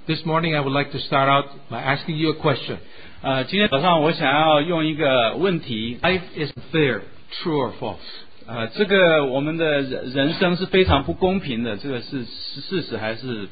This morning I would like to start out by asking you a question. 今天早上我想要用一个问题 Life is fair, true or false? 这个我们的人生是非常不公平的，这个是事实还是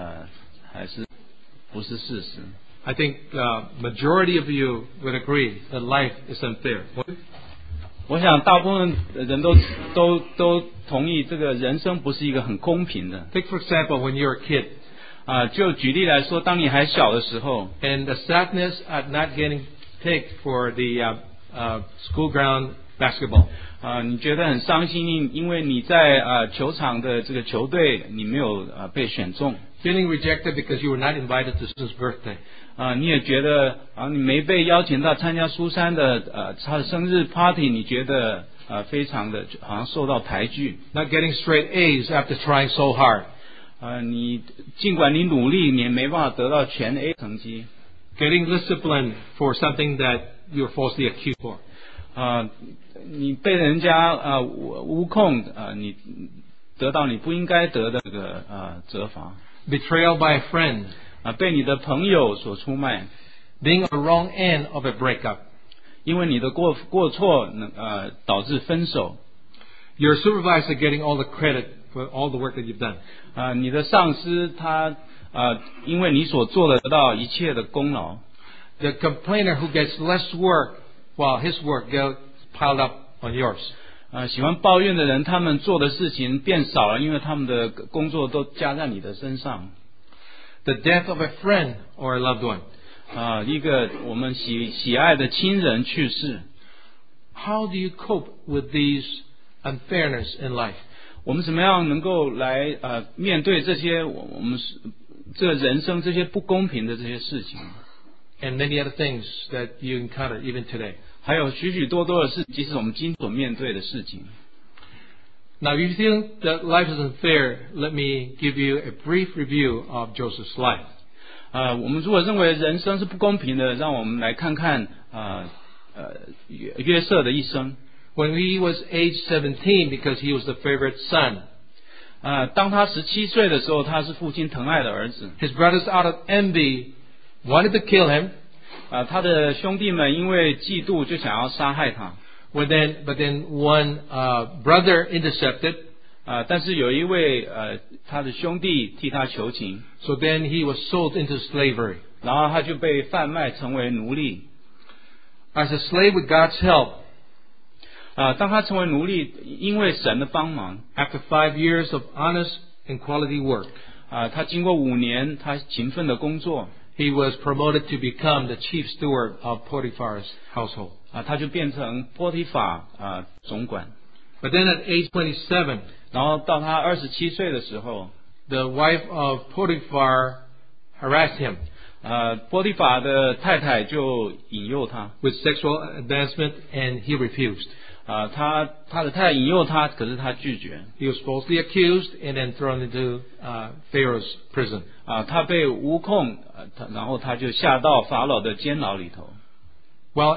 不是事实？ I think majority of you would agree that life is unfair. 我想大部分人都同意，这个人生不是一个很公平的。 Take for example when you're a kid. 就举例来说，当你还小的时候， And the sadness at not getting picked for the school ground basketball. 你觉得很伤心，因为你在球场的这个球队你没有被选中。 Feeling rejected because you were not invited to Susan's birthday. 你也觉得你没被邀请到参加苏珊的她的生日 party， 你觉得非常的好像受到抬举。 Not getting straight A's after trying so hard. 你尽管你努力，你也没办法得到全 A 成绩。 Getting disciplined for something that you were falsely accused for. 你被人家诬控，你得到你不应该得的这个责罚。 Betrayal by a friend. 被你的朋友所出卖。 Being on the wrong end of a breakup. 因为你的过错导致分手。 Your supervisor getting all the credit for all the work that you've done. 你的上司他因为你所做的得到一切的功劳。 The complainer who gets less work while his work gets piled up on yours. 喜欢抱怨的人，他们做的事情变少了，因为他们的工作都加在你的身上。 The death of a friend or a loved one. 一个我们喜爱的亲人去世。 How do you cope with these unfairness in life? 我们怎么样能够来面对这些我们这个人生这些不公平的这些事情？ And many other things that you encounter even today. 还有许许多多的事，即使我们今天所面对的事情。 Now, if you think that life is unfair, let me give you a brief review of Joseph's life. 我们如果认为人生是不公平的，让我们来看看约瑟的一生。 When he was age 17, because he was the favorite son, 当他17岁的时候，他是父亲疼爱的儿子。 his brothers out of envy wanted to kill him. 他的兄弟们因为嫉妒就想要杀害他。 But then one brother intercepted. 但是有一位他的兄弟替他求情。 So then he was sold into slavery. 然后他就被贩卖成为奴隶。 As a slave with God's help. 当他成为奴隶，因为神的帮忙。 After 5 years of honest and quality work. 他经过5年，他勤奋的工作。 He was promoted to become the chief steward of Potiphar's household. 他就变成波提法总管。 But then at age 27, 然后到他27岁的时候， the wife of Potiphar harassed him 波提法的太太就引诱他 with sexual advancement, and he refused. 他的太太引诱他，可是他拒绝。 He was falsely accused and then thrown into Pharaoh's prison. 他被诬控，然后他就下到法老的监牢里头。 While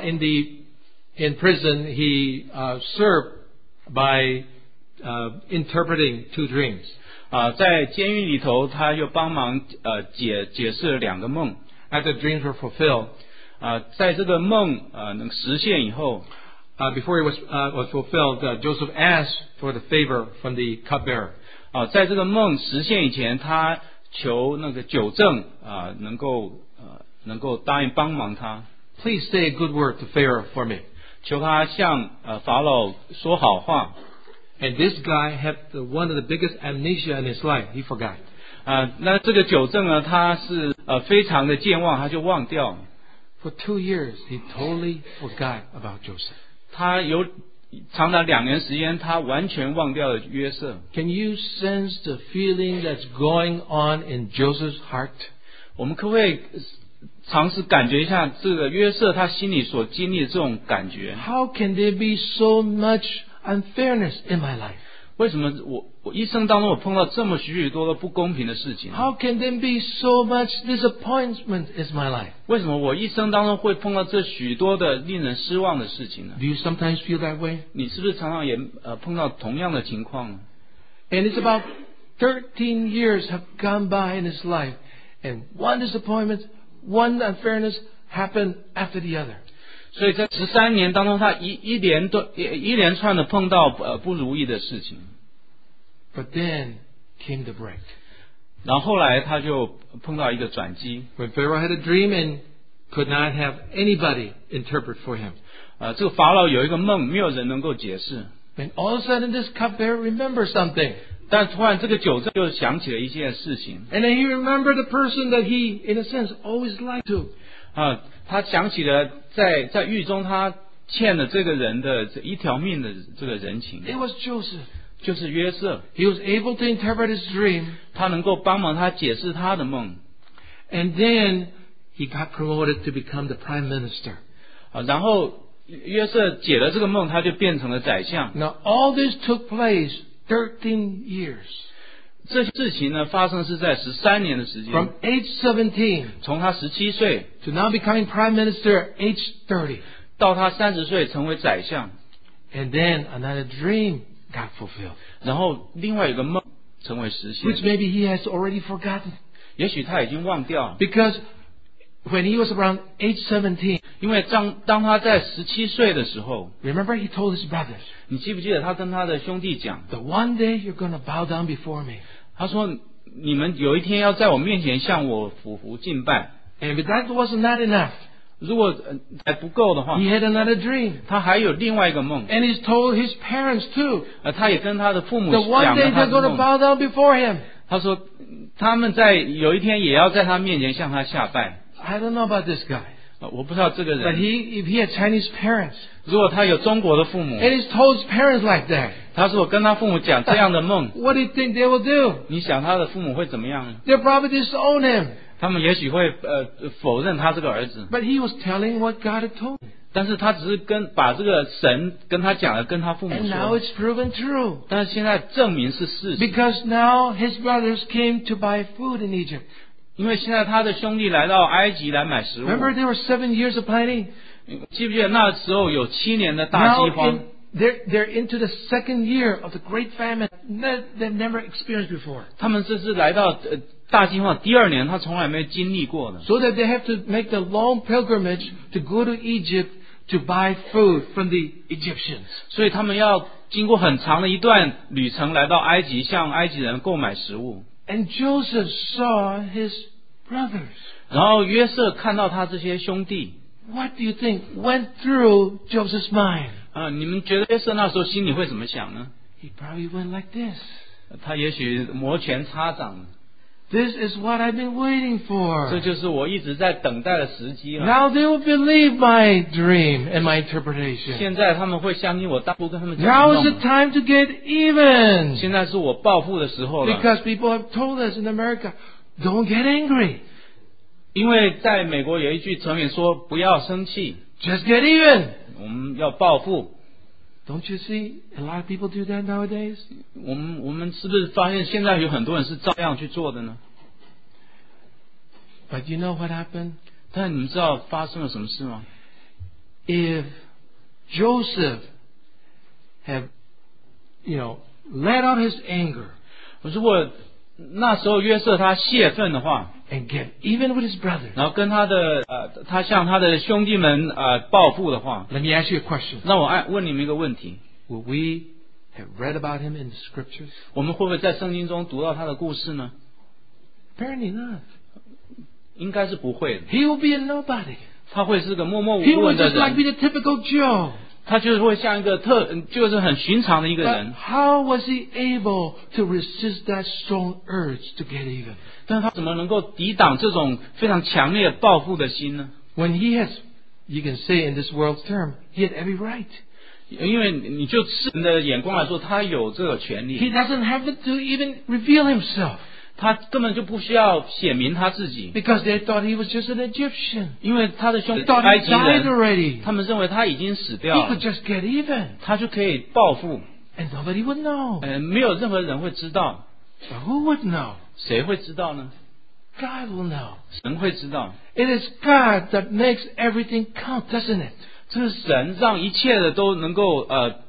in prison, he served by interpreting 2 dreams. 在监狱里头，他又帮忙解释了2个梦。 After the dreams were fulfilled, 在这个梦能实现以后， before it was fulfilled, Joseph asked for the favor from the cupbearer. 在这个梦实现以前，他求那个酒政能够答应帮忙他。 Please say a good word to Pharaoh for me. 求他向法老说好话。 And this guy had one of the biggest amnesia in his life. He forgot. 那这个酒政呢，他是非常的健忘，他就忘掉。 For 2 years, he totally forgot about Joseph. 他有长达2年时间，他完全忘掉了约瑟。 Can you sense the feeling that's going on in Joseph's heart? 我们可不可以尝试感觉一下这个约瑟他心里所经历的这种感觉？ How can there be so much unfairness in my life? 为什么我一生当中我碰到这么许许多多不公平的事情？ How can there be so much disappointment in my life? 为什么我一生当中会碰到这许多的令人失望的事情呢？ Do you sometimes feel that way? 你是不是常常也碰到同样的情况呢？ And it's about 13 years have gone by in his life, And one disappointment, one unfairness happened after the other. 所以在13年当中，他一连串的碰到不如意的事情。 But then came the break. 然后后来他就碰到一个转机。 When Pharaoh had a dream and could not have anybody interpret for him. 这个法老有一个梦，没有人能够解释。 And all of a sudden this cupbearer remembers something. 但突然这个酒政就想起了一件事情。 And then he remembered the person that he, in a sense, always liked to. 他想起了在狱中他欠了这个人的这一条命的这个人情。 It was Joseph. 就是约瑟。 He was able to interpret his dream. 他能够帮忙他解释他的梦。 And then he got promoted to become the prime minister. 然后约瑟解了这个梦，他就变成了宰相。 Now all this took place 13 years. 这事情呢，发生是在13年的时间。 From age 17, 从他17岁 to now becoming prime minister at age 30. 到他30岁成为宰相。 And then another dream got fulfilled. 然后另外一个梦成为实现。 Which maybe he has already forgotten. 也许他已经忘掉。 Because when he was around age 17, 因为当他在17岁的时候， remember he told his brothers, 你记不记得他跟他的兄弟讲 that one day you're going to bow down before me. 他说你们有一天要在我面前向我俯伏敬拜。 And if that was not enough, 如果还不够的话， he had another dream. 他还有另外一个梦。 And he's told his parents too, 他也跟他的父母 that one 讲 day 了他 they're 的 going to 梦。 bow down before him. 他说他们有一天也要在他面前向他下拜。 I don't know about this guy. 我不知道这个 But 人， if he had Chinese parents, 如果他有中国的父母， and he's told his parents like that, 他说我跟他父母讲这样的梦， what do you think they will do? 你想他的父母会怎么样呢？ They'll probably disown him. 他们也许会否认他这个儿子， But he was telling what God had told him. 但是他只是把这个神跟他讲的跟他父母 And now 说， it's proven true. 但是现在证明是事实， Because now his brothers came to buy food in Egypt. 因为现在他的兄弟来到埃及来买食物。 Remember there were 7 years of plenty? 记不记得那时候有7年的大 Now 饥荒？ they're into the second year of the great famine that they've never experienced before. 他们这是来到大饥荒第2年，他从来没经历过的。 So that they have to make the long pilgrimage to go to Egypt to buy food from the Egyptians. 所以他们要经过很长的一段旅程来到埃及，向埃及人购买食物。 And Joseph saw his brothers. 然后约瑟看到他这些兄弟， What do you think went through Joseph's mind? 你们觉得约瑟那时候心里会怎么想呢？ He probably went like this. 他也许摩拳擦掌， This is what I've been waiting 这 for. 就是我一直在等待的时机了。 Now they will believe my dream and my interpretation. 现在他们会相信我当初跟他们讲 Now 的 is the 梦。 time to get even. 现在是我报复的时候了。 Because people have told us in America, don't get angry. 因为在美国有一句成语说不要生气， Just get even. 我们要报复。 Don't you see a lot of people do that nowadays? 我们是不是发现现在有很多人是照样去做的呢？ But you know what happened? 但你们知道发生了什么事吗？ If Joseph had, let out his anger 如果那时候约瑟他泄愤的话， and get even with his brothers, 然后跟他向他的兄弟们报复的话， let me ask you a question. 那我问你们一个问题： Will we have read about him in the scriptures? 我们会不会在圣经中读到他的故事呢？ Apparently not. 应该是不会的。 He will be a nobody. 他会是个默默无 He will 闻的 just like be 人， the typical Joe. 他就是会像一个就是很寻常的一个 But 人。 how was he able to resist that strong urge to get even? 但是他怎么能够抵挡这种非常强烈报复的心呢？ When he has, you can say in this world's term, he had every right. 因为你就世人的眼光来说，他有这个权 He 利， doesn't have to even reveal himself 他根本就不需要显明他自己， because they thought he was just an Egyptian. 因为他的兄 They 弟 thought 埃 he 及 died 人， already. 他们认为他已经死 He 掉 could 了， just get even 他就可以报复， and nobody would know. 没有任何人会知道， But who would know? 谁会知道呢？ God will know. 神会知道， It is God that makes everything count, doesn't it? 这是神让一切的都能够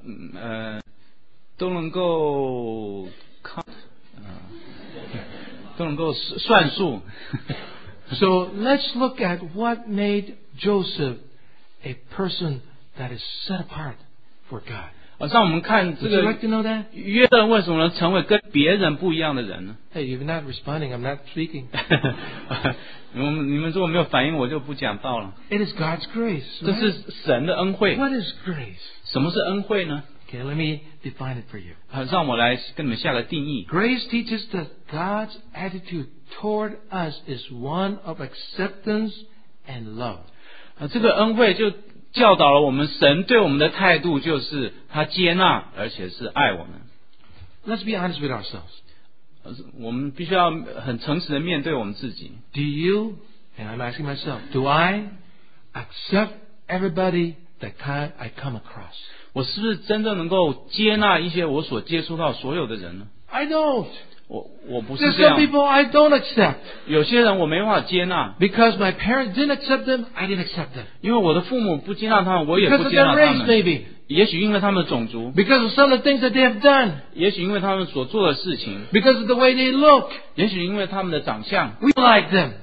都能够看，都能够算数。 So let's look at what made Joseph a person that is set apart for God. 让我们看 Would 这 you 个 like to know that? 约瑟为什么能成为跟别人不一样的人呢？ Hey, you're not responding. I'm not speaking. 你们如果没有反应，我就不讲道了。 It is God's grace. 这 Right? 是神的恩惠。 What is grace? 什么是恩惠呢？ Okay, let me define it for you. 让我来跟你们下个定义。 Grace teaches that God's attitude toward us is one of acceptance and love. 这个恩惠就教导了我们，神对我们的态度就是他接纳，而且是爱我们。 Let's be honest with ourselves. 我们必须要很诚实的面对我们自己。 Do you, and I'm asking myself, do I accept everybody that I come across? 我是不是真正能够接纳一些我所接触到所有的人呢？ I don't. 我不是 There's 这 some 样。 people I don't accept. 有些人我没办法接纳， Because my parents didn't accept them, I didn't accept them. 因为我的父母不接纳他们，我也 Because 不 of 接纳 their 他 race, 们。 maybe. 也许因为他们的种族， Because of some of the things that they have done. 也许因为他们所做的事情， Because of the way they look. 也许因为他们的长相。 We don't like them.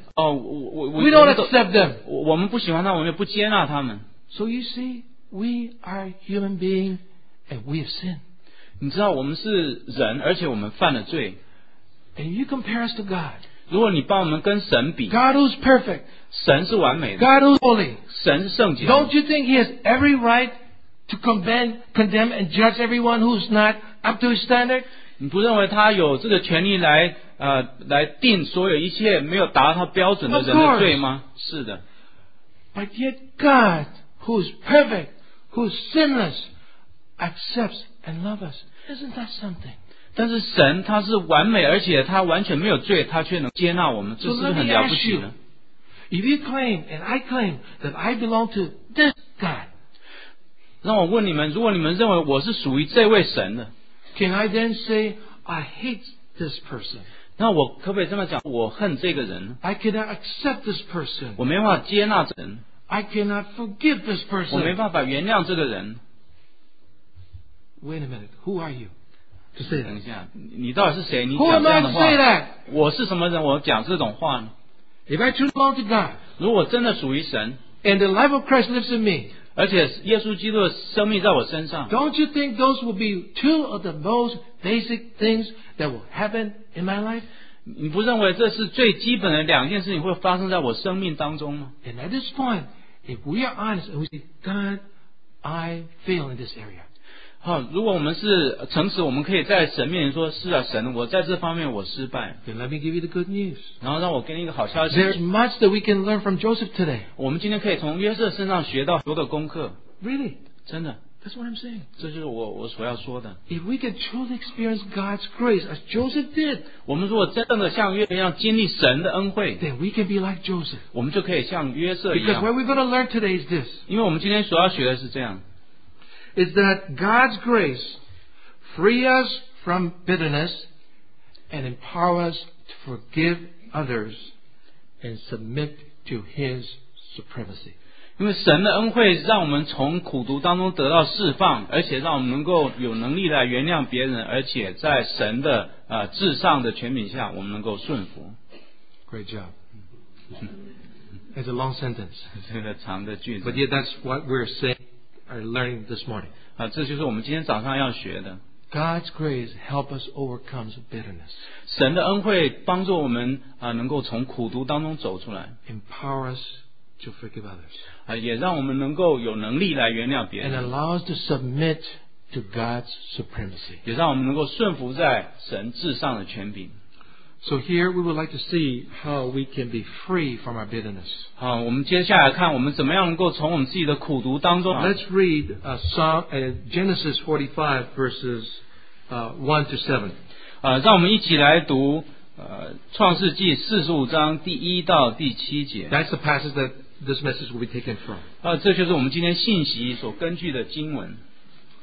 We We don't accept them. 我们不喜欢他们，我们也不接纳他们。 So you see, we are human beings and we have sinned. 你知道我们是人，而且我们犯了罪。 And you compare us to God. 如果你把我们跟神比， God who's perfect. 神是完美的， God who's holy. 神是圣洁的。 Don't you think He has every right to condemn and judge everyone who's not up to His standard? 你不认为他有这个权利来定所有一切没有达到他标准的人的罪吗？是的。 But yet God, who's perfect, who's sinless, accepts and loves us. Isn't that something? 但是神他是完美，而且他完全没有罪，他却能接纳我们，这 So 是不是 let 很 me 了不 ask 起 you, 呢？ if you claim and I claim that I belong to this God, 让我问你们，如果你们认为我是属于这位神的， can I then say, I hate this person? 那我可不可以这么讲？我恨这个人， I cannot accept this person. 我没办法接纳这个人， I cannot forgive this 我没 person. 办法原谅这个人。 Wait a minute. Who are you to say 等 that? 一下，你到底是谁？你 Who 讲 am 这 I 样 to 的 say 话， that? 我是什么人？我讲这种话呢？ If I truly belong to God 如果真的属于神， and the life of Christ lives in me, 而且耶稣基督的生命在我身上， don't you think those will be two of the most basic things that will happen in my life? 你不认为这是最基本的两件事情会发生在我生命当中吗？ And at this point, if we are honest and we say, God, I fail in this area. 好，如果我们是诚实，我们可以在神面前说：“是啊，神，我在这方面我失败。 Then let me give you the good news. ” 然后让我给你一个好消息， There's much that we can learn from Joseph today. 我们今天可以从约瑟身上学到很多的功课， Really. 真的， That's what I'm saying. 这就是我所要说的。 If we can truly experience God's grace as Joseph did, 我们如果真正的像约瑟一样经历神的恩惠， then we can be like Joseph. 我们就可以像约瑟一 Because 样。 what we're going to learn today is this, 因为我们今天所要学的是这样， is that God's grace free us from bitterness and empower us to forgive others and submit to His supremacy. 因为神的恩惠让我们从苦毒当中得到释放，而且让我们能够有能力来原谅别人，而且在神的至上的权柄下，我们能够顺服。 Great job. It's a long sentence, 这个长的句子 but yet that's what we're saying or learning this morning. 这就是我们今天早上要学的。 God's grace help us overcome bitterness, 神的恩惠帮助我们能够从苦毒当中走出来， empower us to forgive others, 也让我们能够有能力来原谅别 and 人， allow us to submit to God's supremacy. 也让我们能够顺服在神至上的权柄。 So here we would like to see how we can be free from our bitterness. 好，我们接下来看我们怎么样能够从我们自己的苦毒当中。 Let's read Genesis 45 verses 1 to 7. 让我们一起来读创世纪45章第1到第7节。 That's the passage that this message will be taken from. 这就是我们今天信息所根据的经文。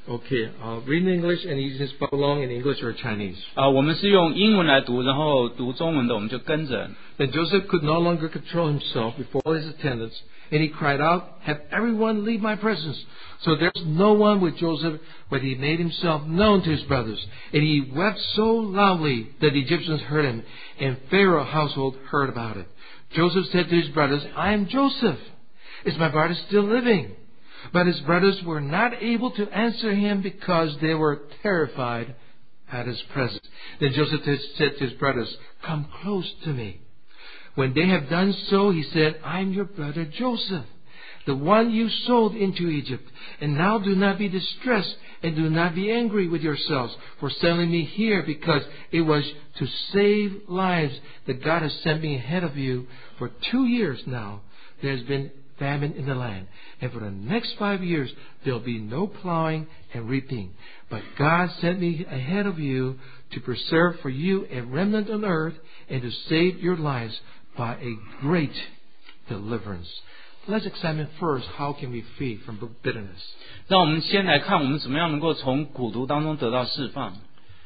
Okay, I'll read in English and you just follow along in English or Chinese. 我们是用英文来读，然后读中文的我们就跟着。 Then Joseph could no longer control himself before his attendants, and he cried out, "Have everyone leave my presence." So there was no one with Joseph, but he made himself known to his brothers. And he wept so loudly that the Egyptians heard him, and Pharaoh's household heard about it. Joseph said to his brothers, "I am Joseph. Is my brother still living?" But his brothers were not able to answer him because they were terrified at his presence. Then Joseph said to his brothers, "Come close to me." When they have done so, he said, "I am your brother Joseph, the one you sold into Egypt. And now do not be distressed and do not be angry with yourselves for selling me here, because it was to save lives that God has sent me ahead of you. For 2 years now there has been famine in the land, and for the next 5 years there will be no plowing and reaping. But God sent me ahead of you to preserve for you a remnant on earth and to save your lives by a great deliverance." Let's examine first how can we free from bitterness. 让我们先来看我们怎么样能够从苦毒当中得到释放。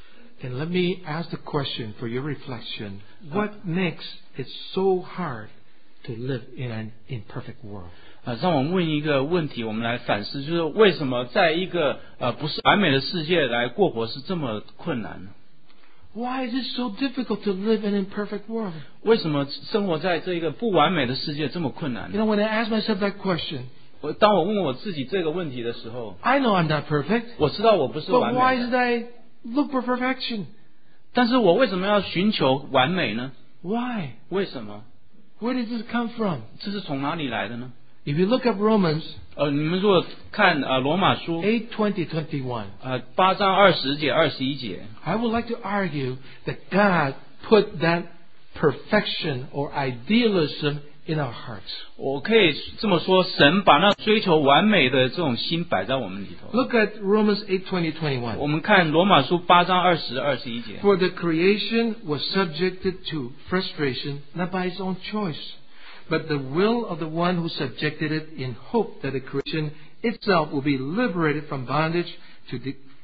And let me ask the question for your reflection. What makes it so hard to live in an imperfect world? 让我们问一个问题，我们来反思，就是为什么在一个不是完美的世界来过活是这么困难呢？ Why is it so difficult to live in an imperfect world? 为什么生活在这个不完美的世界这么困难呢？ You know, when I ask myself that question, 当我问我自己这个问题的时候， I know I'm not perfect, 我知道我不是 but 完 why 美 did 的， I look for perfection? 但是我为什么要寻求完美呢？ Why? 为什么？ Where did this come from? 这是从哪里来的呢？ If you look up Romans 你们如果看罗马书 8:20-21, 8章20节21节， I would like to argue that God put that perfection or idealism in our hearts. 我可以这么说，神把那追求完美的这种心摆在我们里头。 Look at Romans 8:20-21. 我们看罗马书8章20、21节。 For the creation was subjected to frustration, not by its own choice, but the will of the one who subjected it, in hope that the creation itself will be liberated from bondage to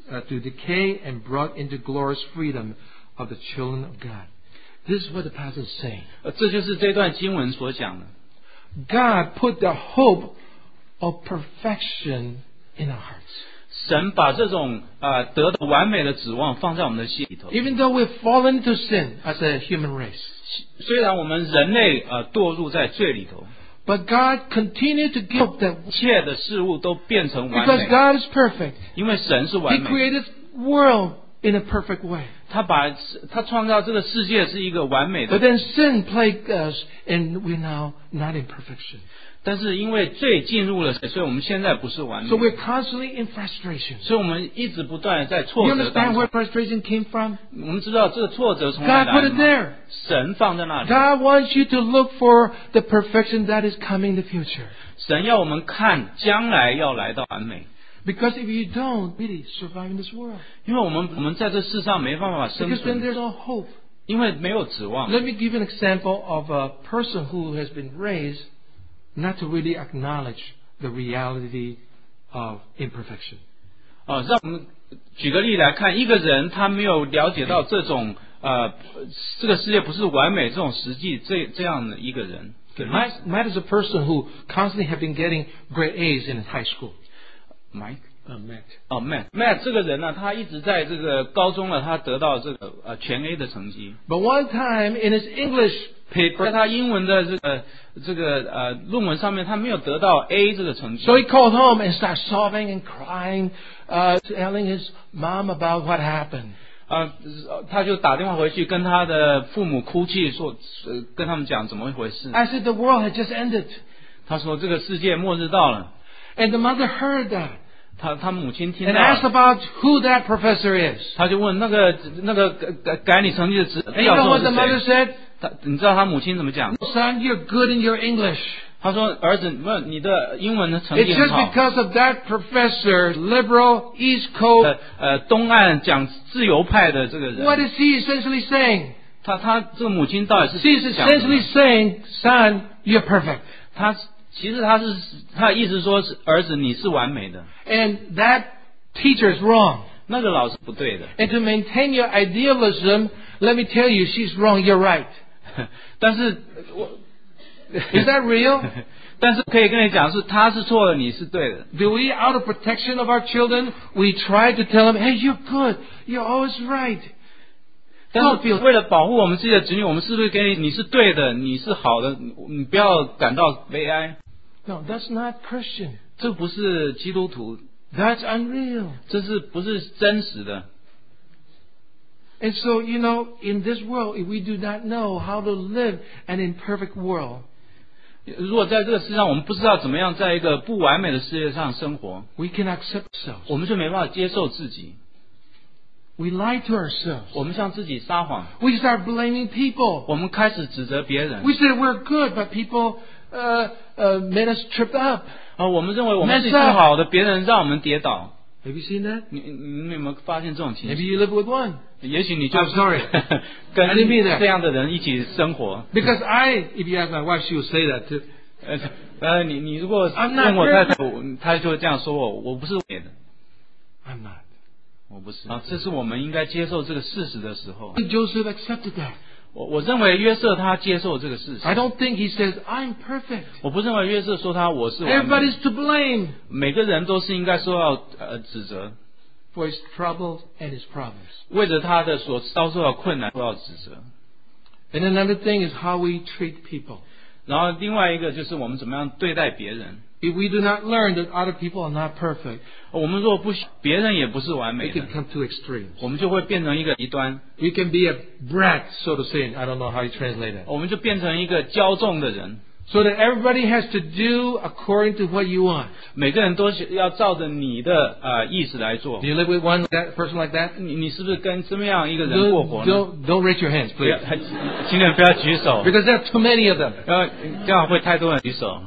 decay and brought into glorious freedom of the children of God. This is what the passage is saying. 这就是这段经文所讲的。 God put the hope of perfection in our hearts. 神把这种得到完美的指望放在我们的心里头。 Even though we've fallen into sin as a human race, 虽然我们人类堕入在罪里头， but God continued to give hope that 一切的事物都变成完 because 美， God is perfect, 因为神是完 He 美。 created world in a perfect way. 他创造这个世界是一个完美 But 的， then sin plagued us, and we're now not in perfection. 但是因为罪进入了，所以我们现在不是完美 So，we're constantly in frustration. 所以我们一直不断的在 You 挫折当 understand 中 where。frustration came from? 我们知道这个挫折从哪 God 来 put 的 it 吗？ there. 神放在那里， God wants you to look for the perfection that is coming in the future. 神要我们看将来要来到完美， Because if you don't really survive in this world, 因为我们在这世上没办法生 because then 存， there's no hope. 因为没有指望。 Let me give you an example of a person who has been raised not to really acknowledge the reality of imperfection. 让我们举个例来看，一个人他没有了解到这种这个世界不是完美这种实际这样的一个人。 Matt is a person who constantly have been getting grade A's in his high school. Mike Matt. Matt 这个人呢，他一直在这个高中了，他得到这个全 A 的成绩。 But one time in his English 在 paper, 他英文的这个论文上面，他没有得到 A 这个成绩。 so he called home and started sobbing and crying, telling his mom about what happened. 他就打电话回去跟他的父母哭泣，说跟他们讲怎么一回事。 I said the world had just ended. 他说这个世界末日到了。 And the mother heard that 他母亲听 and 到 asked 了， about who that professor is. 他就问那个改你成绩的 And you 教 know 授 what the 是 mother 谁？ said? 你知道他母亲怎么讲？ Son, you're good in your English. 他说儿子，你的英文的成 It's 绩很 just 好。 because of that professor, liberal, East Coast. 东岸讲自由派的这个 What 人， is he essentially saying? 他这个母亲到底是 She's 讲什么 essentially saying, son, you're perfect. 他其实他的意思说是儿子你是完美的， And that teacher is wrong. 那个老师不对的。 And to maintain your idealism, let me tell you, she's wrong, you're right. 但是 Is that real? 但是可以跟你讲是他是错的，你是对的。 Do we, out of protection of our children, we try to tell them, hey, you're good, you're always right. 但是为了保护我们自己的子女，我们是不是给你是对的，你是好的，你不要感到悲哀。 No, that's not Christian. 这不是基督徒， That's unreal. 这是不是真实的？ And so, in this world, if we do not know how to live an imperfect world, 如果在这个世上我们不知道怎么样在一个不完美的世界上生活， we can accept ourselves. 我们就没办法接受自己， We lie to ourselves. 我们向自己撒谎， We start blaming people. 我们开始指责别人。 We say we're good, but people made us trip up. 我们认为我们自己是好的，别人让我们跌倒。 Have you seen that? 你有没有发现这种情 Maybe 形？ you live with one. 也许你就 I'm sorry. 跟 I didn't mean that. 这样的人一起生活。 Because if you ask my wife, she will say that too. 你如果 I'm not 问我太太，她就会这样说我不是伪的， I'm not. 我不是。这是我们应该接受这个事实的时候。 Joseph accepted that. 我认为约瑟他接受这个事实。 I don't think he says, I'm perfect. 我不认为约瑟说我是完美。 Everybody's to blame 每个人都是应该受到指责， for his troubles and his problems. 为着他的所遭受的困难受到指责。 And another thing is how we treat people. 然后另外一个就是我们怎么样对待别人。 If we do not learn that other people are not perfect, 我们如果别人也不是完 we 美的 can，come to extremes. 我们就会变成一个极端， We can be a brat, so to say. I don't know how you translate it. 我们就变成一个骄纵的人。 So that everybody has to do according to what you want. 每个人都要照着你的意思来做 Do。you live with one person like that? 你是不是跟这么样一个人过活呢？ Don't raise your hands, 不要 please. 请你们不要举手， Because there are too many of them. 这样会太多人举手。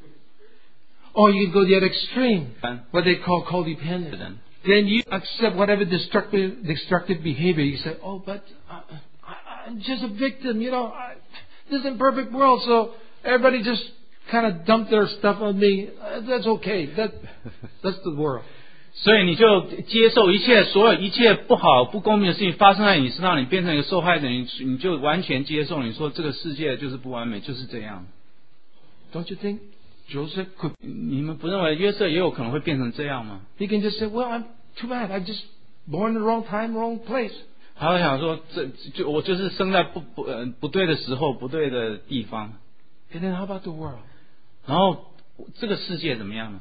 Or you can go the other extreme, 人 what they call codependent. Then you accept whatever destructive behavior. You say, oh, but I'm just a victim. This imperfect world, so everybody just kind of dump their stuff on me. That's okay. That's the world. 所以你就接受所有一切不好不公平的事情发生在你身上，你变成一个受害者，你就完全接受，你说这个世界就是不完美，就是这样。 Don't you think Joseph could? 你们不认为约瑟也有可能会变成这样吗？ He can just say, well, I'm too bad. I'm just born in the wrong time, wrong place. 他会想说，我就是生在不对的时候，不对的地方。 And then how about the world? 然后这个世界怎么样呢？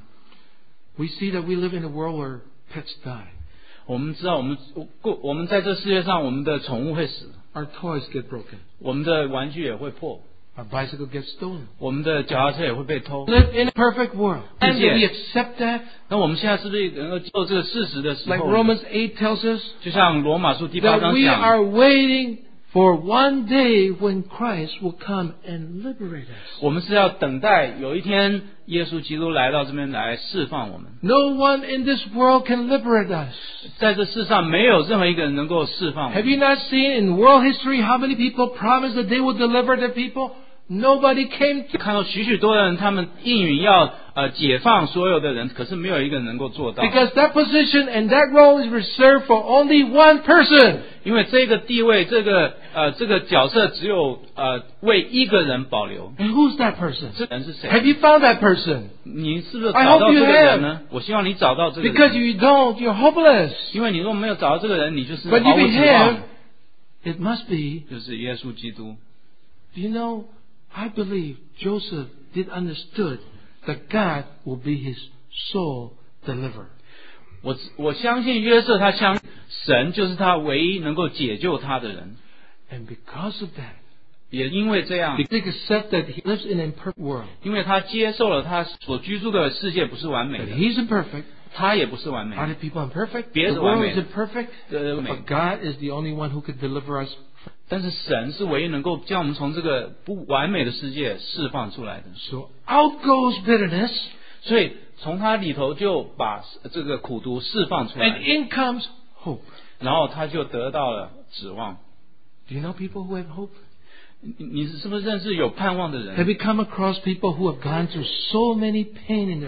We see that we live in a world where pets die. 我们知道，我们在这世界上，我们的宠物会死， Our toys get broken. 我们的玩具也会破， Our bicycle gets stolen. 我们的脚踏车也会被偷。 Live in a perfect world. And Yeah. we accept that. 那我们现在是不是能够接受这个事实的时 Like 候， Romans 8 tells us 就像罗马书第8 that 章 we 讲， are waiting for one day when Christ will come and liberate us. 我们是要等待有一天耶稣基督来到这边来释放我们。 No one in this world can liberate us. 在这世上没有任何一个人能够释放我 Have 们。 you not seen in world history how many people promised that they would deliver their people? Nobody came to. 看到许多人，他们应允要解放所有的人，可是没有一个人能够做到。 Because that position and that role is reserved for only one person. 因为这个地位，这个角色只有为一个人保留。 And who's that person? 这人是谁？ Have you found that person? 你是不是 I 找到 hope 这 you 个 have. 人呢？我希望你找到这个 Because 人。 if you don't, you're hopeless. 因为你如果没有找到这个人，你就是毫 But 无 if 指 you 望 have,。it must be. 就是耶稣基督。 Do you know, I believe Joseph did understood that God will be his sole deliverer. 我相信约瑟，他相信神就是他唯一能够解救他的人。 And because of that, 也因为这样， he accept that he lives in an imperfect world. 因为他接受了他所居住的世界不是完美 That 的， he's imperfect. 他也不是完美的。 Other people are imperfect. 别 The 是完 world 美 is 的。 imperfect. 美 But God is the only one who could deliver us. 但是神是唯一能够将我们从这个不完美的世界释放出来的。 So out goes bitterness, 所以从他里头就把这个苦毒释放出 and 来， in comes hope. 然后他就得到了指望。 Do you know people who have hope? 你是不是认识有盼望的 Have 人？ you come across people who have gone through so many pain in their lives?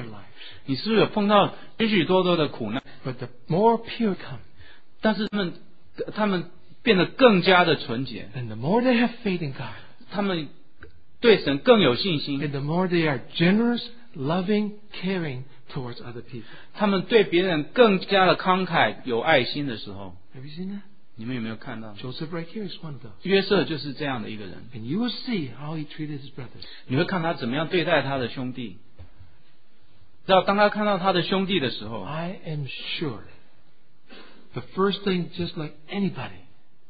你是不是有碰到许许多多的苦难？ But the more pure come, 但是他们变得更加的纯洁， and the more they have faith in God, 他们对神更有信心， and the more they are generous, loving, caring towards other people. 他们对别人更加的慷慨有爱心的时候， Have you seen that? 你们有没有看到？ Joseph right here is one of those. 约瑟就是这样的一个人， And you will see how he treated his brothers. 你会看他怎么样对待他的兄弟。知道当他看到他的兄弟的时候， I am sure the first thing, just like anybody,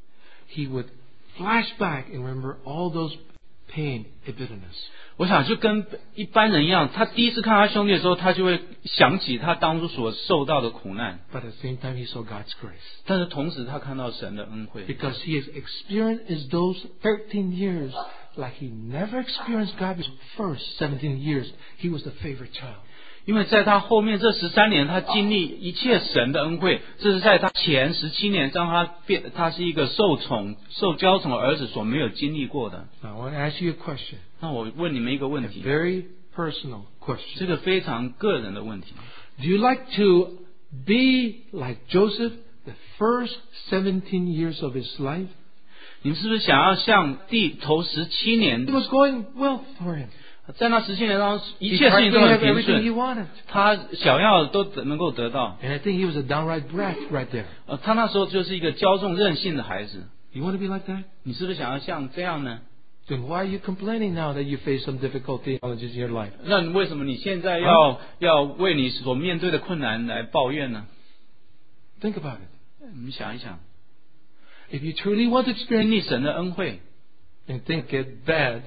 he would flash back and remember all those pain and bitterness. 我想就跟一般人一样，他第一次看他兄弟的时候，他就会想起他当初所受到的苦难， But at the same time, he saw God's grace. 但是同时他看到神的恩惠， Because he has experienced those 13 years like he never experienced God his first 17 years. He was the favorite child. 因为在他后面这13年，他经历一切神的恩惠，这是在他前17年让他是一个受娇宠的儿子所没有经历过的。 Now, I want to ask you a question, 那我问你们一个问 a 题， very personal question. 这个非常个人的问题。 Do you like to be like Joseph the first 17 years of his life? 你们是不是想要像头17年 It was going well for him. 在那17年当中，一 He 切事情都 practically 很 had 平 everything he 顺， wanted. 他想要的都能够得到。 And I think he was a downright brat right there. 他那时候就是一个骄纵任性的孩子。 You want to be like that? 你是不是想要像这样呢？ Then why are you complaining now that you face some difficulty challenges in your life? 那你为什么你现在要为你所面对的困难来抱怨呢？ Think about it. 你想一想， If you truly want to 经 experience 历神的恩惠， and think it bad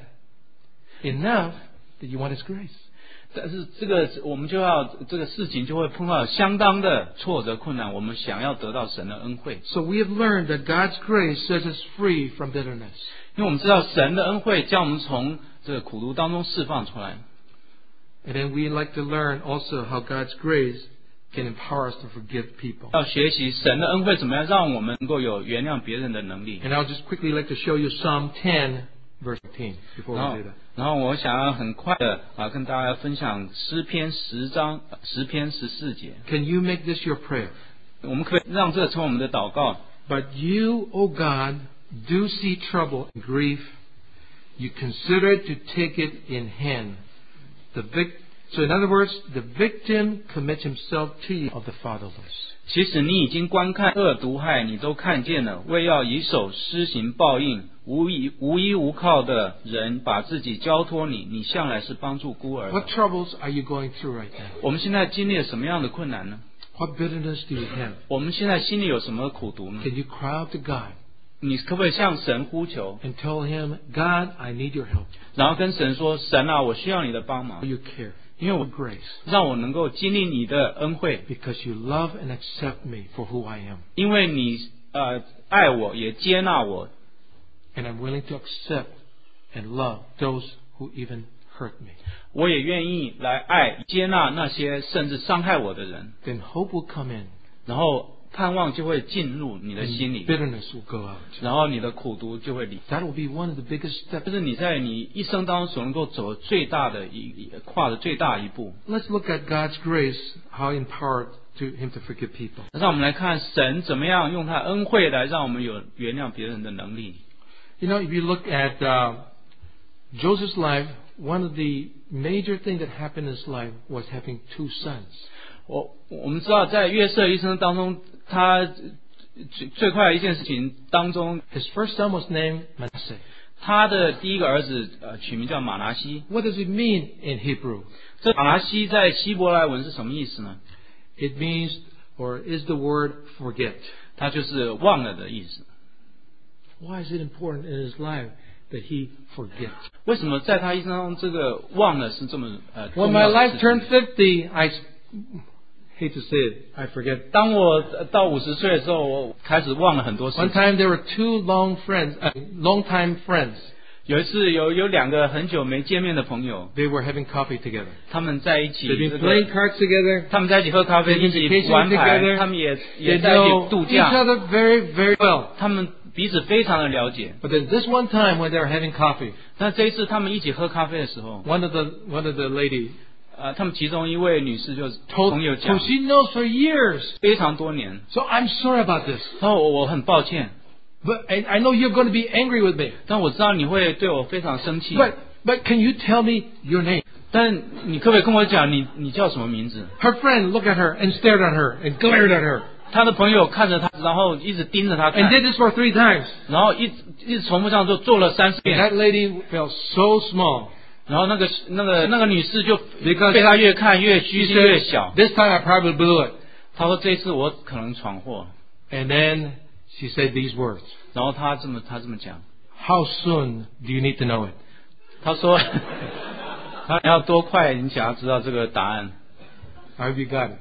enough that you want his grace. 但是我们就要这个事情就会碰到相当的挫折困难，我们想要得到神的恩惠， So we have learned that God's grace sets us free from bitterness. 因为我们知道神的恩惠将我们从这个苦毒当中释放出来。 And then we like to learn also how God's grace can empower us to forgive people. 要学习神的恩惠怎么样让我们能够有原谅别人的能力。 And I'll just quickly like to show you Psalm 10, verse 15, before 然 we 后 do that. 然后我想要很快的跟大家分享诗篇10篇14节。 Can you make this your prayer? 我们可以让这个成为我们的祷告。 But you, O God, do see trouble and grief. You consider to take it in hand. So in other words, the victim commits himself to you of the fatherless. 其实你已经观看恶毒害，你都看见了，为要以手施行报应，无依无靠的人把自己交托你，你向来是帮助孤儿的。 What troubles are you going through right now? 我们现在经历了什么样的困难呢？ What bitterness do you have? 我们现在心里有什么苦毒呢？ Can you cry out to God 你可不可以向神呼求， and tell him, God, I need your help. 然后跟神说：神啊，我需要你的帮忙， You care. 因为 For 我 grace. 让我能够经历你的恩惠， Because you love and accept me for who I am. 因为你爱我，也接纳我， And I'm willing to accept and love those who even hurt me. 我也愿意来爱接纳那些甚至伤害我的人， Then hope will come in. 然后盼望就会进入你的心 And 里， bitterness will go out. 然后你的苦毒就会离。 That will be one of the biggest 这 steps. 是你在你一生当中所能够走跨的最大一步。 Let's look at God's grace, how empowered to him to forgive people. 让我们来看神怎么样用他恩惠来让我们有原谅别人的能力。 You know, if you look at Joseph's life, one of the major things that happened in his life was having two sons. 我们知道，在约瑟一生当中，他最快的一件事情当中， His first son was named Manasseh. 他的第一个儿子取名叫马拿西。 What does it mean in Hebrew? 这马拿西在希伯来文是什么意思呢？ It means, or is the word forget. 它就是忘了的意思。 Why is it important in his life that he forget? 为什么在他一生当中，这个忘了是这么重 When 要 my 的 life 事情 turned 50, I hate to say it, I forget. 当我到50岁的时候，我开始忘了很多事 One 情。 time there were two long-time friends. 有一次有两个很久没见面的朋友， They were having coffee together. 他们在一起 They've been 这 playing 个， cards together. 他们在一起喝咖啡， They've 一 been 起玩 vacationing 牌， together. 他们也 They 在一起 know 度 each 假， other very, very well. 他们彼此非常的了解。 But then this one time when they were having coffee, 但这一次他们一起喝咖啡的时候， one of the lady 他们其中一位女士就 told 朋友讲， she knows for years. 非常多年。 So I'm sorry about this. 他说我很抱歉， But I know you're going to be angry with me. 但我知道你会对我非常生气。 But can you tell me your name? 但你可不可以跟我讲你叫什么名字？ Her friend looked at her and stared at her and glared at her. 他的朋友看着他，然后一直盯着他 And 看， did this for 3 times. 然后一直重复这样做了30 And 遍。 that lady felt so small. 然后那个女士就 Because 被他越看越 she 虚心越 said, 小。 this time I probably blew it. 他说这一次我可能闯祸。 And then she said these words. 然后他这么讲， How soon do you need to know it? 他说他要多快你想要知道这个答案？ I hope you got it.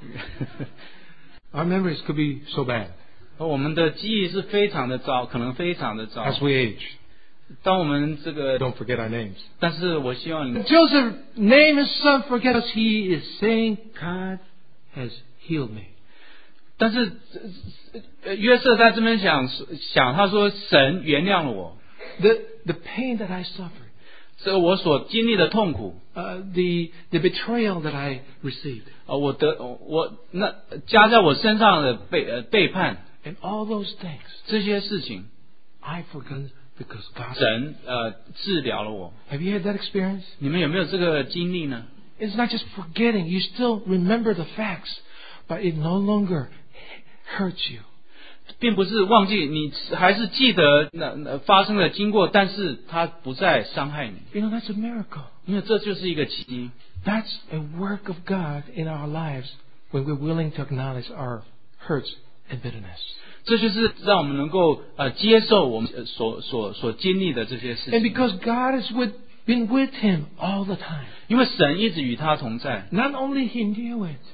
Our memories could be so bad 我们的记忆是非常的糟，可能非常的糟。 as we age. 当我们这个， Don't forget our names. 但是我希望你 Joseph named his son forget us. He is saying, God has healed me. 但是约瑟在这边想，他说神原谅了我， The pain that I suffered, 这我所经历的痛苦， the betrayal that I received, 我那加在我身上的背叛， and all those things, 这些事情， I forgot because God. 神治疗了我。 Have you had that experience? 你们有没有这个经历呢？ It's not just forgetting. You still remember the facts, but it no longer hurts you. 并不是忘记，你还是记得那发生的经过，但是它不再伤害你， You know, that's a miracle. 因为这就是一个奇迹。 That's a work of God in our lives when we're willing to acknowledge our hurts and bitterness. 这就是让我们能够接受我们所经历的这些事 And 情， because God has been with him all the time. 因为神一直与他同在。 Not only he knew it,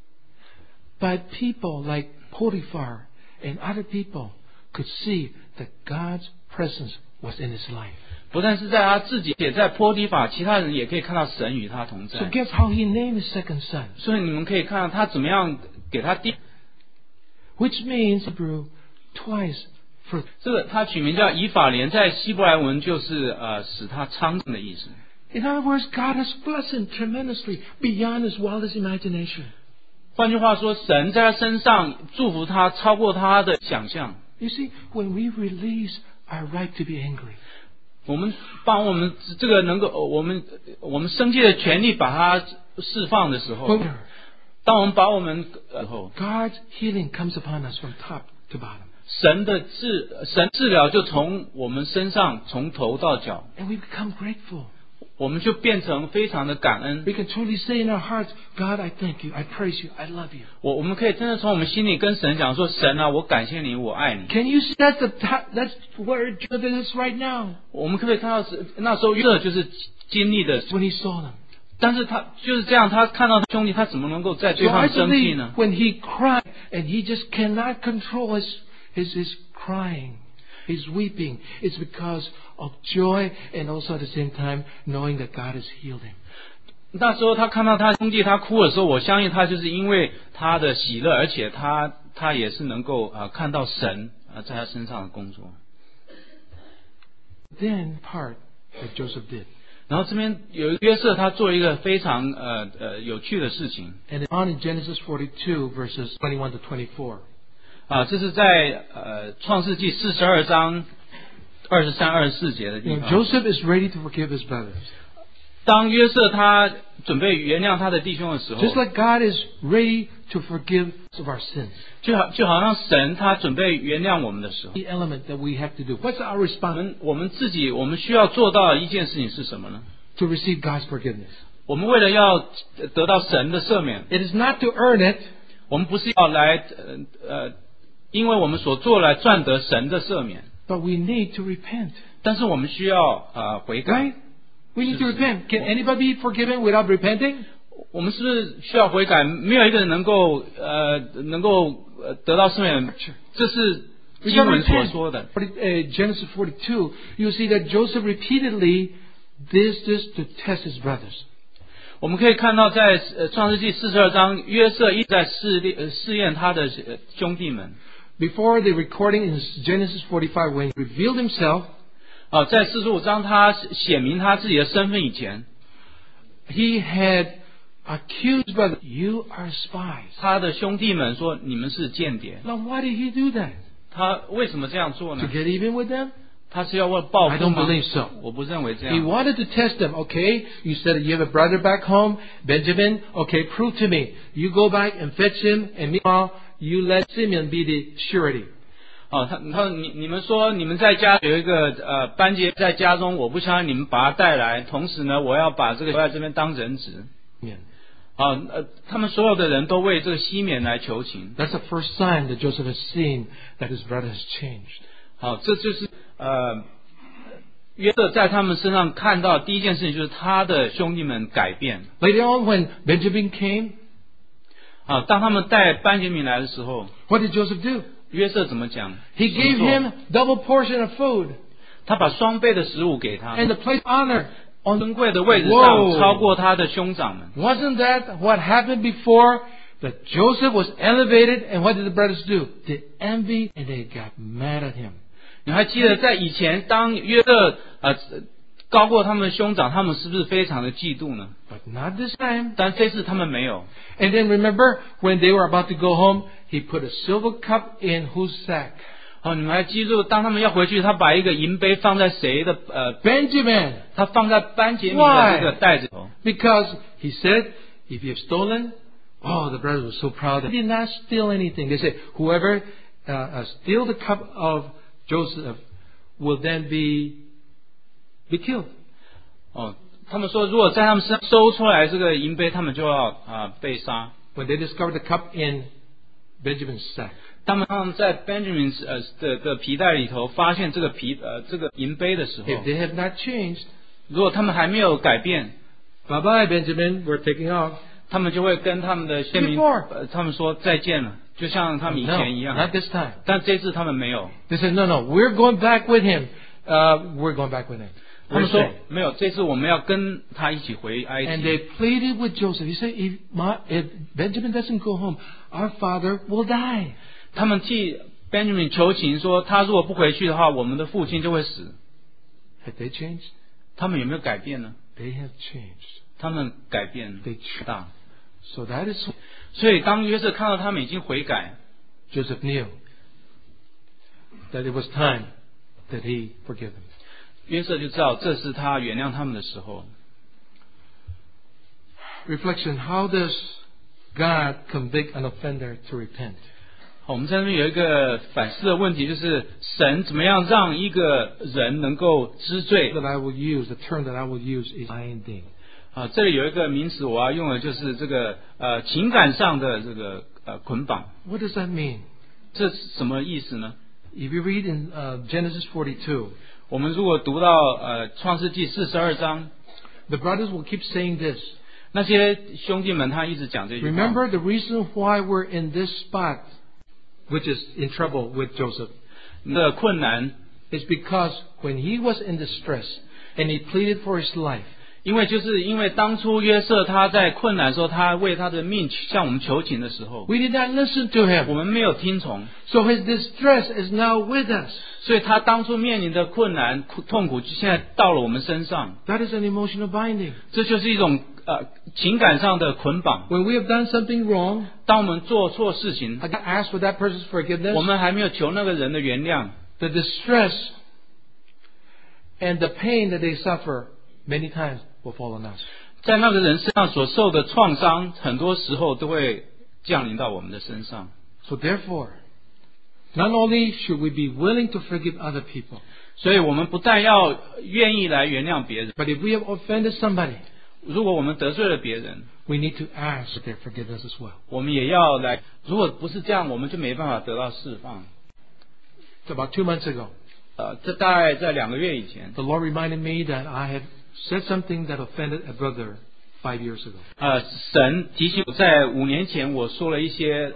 but people like Potiphar and other people could see that God's presence was in his life. 不但是在他自己，也在波提法，其他人也可以看到神与他同 So 在。 guess how he named his second son? 所以你们可以看到他怎么样给他 Which means Hebrew twice for 这个他取名叫以法莲，在希伯来文就是使他昌盛的意思。 In other words, God has blessed him tremendously beyond his wildest imagination. 换句话说，神在他身上祝福他，超过他的想象。 You see, when we release our right to be angry, 我们帮我们这个能够我们生气的权利把它释放的时候， when 当我们把我们后， God's healing comes upon us from top to bottom. 神治疗就从我们身上从头到脚， And we become grateful. 我们就变成非常的感恩。 We can truly say in our hearts, God, I thank you, I praise you, I love you. 我们可以真的从我们心里跟神讲说：神啊，我感谢你，我爱你。 Can you see that's where Joseph is right now 我们可不可以看到那时候约瑟就是经历的， when he saw them? 但是他就是这样，他看到他兄弟，他怎么能够在对 So I 方生气 believe 呢？ when he cried and he just cannot control his crying, his weeping, it's because of joy and also at the same time knowing that God has healed him. 那时候他看到他兄弟他哭的时候，我相信他就是因为他的喜乐，而且他也是能够看到神在他身上的工作。 Then part that Joseph did. 然后这边有一个约瑟，他做一个非常有趣的事情 And it's on in Genesis 42 verses 21 to 24. 这是在创世纪42章23、24节的地 You know, 方。 Joseph is ready to forgive his brothers. 当约瑟他准备原谅他的弟兄的时候， Just like God is ready to forgive us of our sins. 就好像神他准备原谅我们的时候， The element that we have to do. What's our response 我们自己我们需要做到的一件事情是什么呢？ to receive God's forgiveness? 我们为了要得到神的赦免， It is not to earn it, 我们不是要来因为我们所做来赚得神的赦免， but we need to repent. 但是我们需要悔改。 Right? We need to repent. Can anybody be forgiven without repenting? 我们是不是需要悔改？没有一个人能够得到赦免，这是 We 经 gotta 文所 repent. 说的。 Genesis 42, you see that Joseph repeatedly did this to test his brothers. 我们可以看到，在创世纪42章，约瑟一直在试验他的兄弟们。 Before the recording in Genesis 45, when he revealed himself, 在45章他显明他自己的身份以前， he had accused brother, you are spies. 他的兄弟们说你们是间谍。 Now why did he do that? 他为什么这样做 To 呢？ get even with them? 他是要为报 I 复 don't 吗？ believe so. 我不认为这 He 样。 wanted to test them. Okay, you said you have a brother back home, Benjamin. Okay, prove to me. You go back and fetch him, and meanwhile, you let Simeon be the surety. 哦，你们说你们在家有一个班杰在家中，我不相信你们把他带来，同时呢，我要把这个留在这边当人质。 Amen. 他们所有的人都为这个西缅来求情。 That's the first sign that Joseph has seen that his brother has changed. 好，这就是约瑟在他们身上看到第一件事情，就是他的兄弟们改变。 Later on, when Benjamin came, 当他们带班杰明来的时候， what did Joseph do? 约瑟怎么讲？ He gave 怎么 him 做 double portion of food 他把双倍的食物给他， and the place of honor. 尊贵的位置上 Whoa 超过他的兄长们。 Wasn't that what happened before? That Joseph was elevated, and what did the brothers do? They envied and they got mad at him. 你还记得在以前，当约瑟高过他们的兄长，他们是不是非常的嫉妒呢？ But not this time. 但这次他们没有。 And then remember, when they were about to go home, he put a silver cup in whose sack? 你们还记住，当他们要回去，他把一个银杯放在谁的 Benjamin. 他放在班杰明的这个袋子头。 Because he said, if you have stolen, oh, the brothers were so proud. They did not steal anything. They said, whoever steal the cup of Joseph will then be killed. 他们说，如果在他们身上搜出来这个银杯，他们就要被杀。 When they discovered the cup in Benjamin's sack. 他们在 Benjamin 的皮带里头发现这个银杯的时候， If they have not changed, 如果他们还没有改变， bye bye, Benjamin, we're taking off. 他们就会跟他们的先民他们说再见了，就像他们以前一样。 Not this time. 但这次他们没有。 They said, no, we're going back with him. We're going back with him. 他们说没有，这次我们要跟他一起回埃 And 及。 they pleaded with Joseph. He said, if Benjamin doesn't go home, our father will die. 他们替 Benjamin 求情说，他如果不回去的话，我们的父亲就会死。 Have they changed? 他们有没有改变呢？ They have changed. 他们改变 They 大。 So that is, 所以当约瑟看到他们已经悔改， Joseph knew that it was time that he forgive them. 约瑟就知道这是他原谅他们的时候。 Reflection, how does God convict an offender to repent? 好，我们在这边有一个反思的问题，就是神怎么样让一个人能够知罪？ That I will use, the term that I will use is binding. 这里有一个名词我要用的就是这个情感上的这个捆绑。 What does that mean? 这是什么意思呢？ If you read in Genesis 42, 我们如果读到创世纪42章， the brothers will keep saying this. 那些兄弟们他一直讲这句话。 Remember the reason why we're in this spot, which is in trouble with Joseph, 的困难 is because when he was in distress and he pleaded for his life, 因为当初约瑟他在困难的时候，他为他的命向我们求情的时候， we did not listen to 我 him. 们没有听从， So his distress is now with us. 所以他当初面临的困难痛苦，现在到了我们身上。 That is an emotional binding. 这就是一种情感上的捆绑。 When we have done something wrong, 当我们做错事情， I ask for that person's forgiveness. 我们还没有求那个人的原谅， The distress and the pain that they suffer many times will fall on us. 在那个人身上所受的创伤，很多时候都会降临到我们的身上。 So therefore, not only should we be willing to forgive other people, 所以我们不但要愿意来原谅别人， but if we have offended somebody, 如果我们得罪了别人， we need to ask for their forgiveness as well. 我们也要来。如果不是这样，我们就没办法得到释放。 So about 2 months ago, 这大概在2个月以前， the Lord reminded me that I had said something that offended a brother 5 years ago. 神提醒我，在5年前我说了一些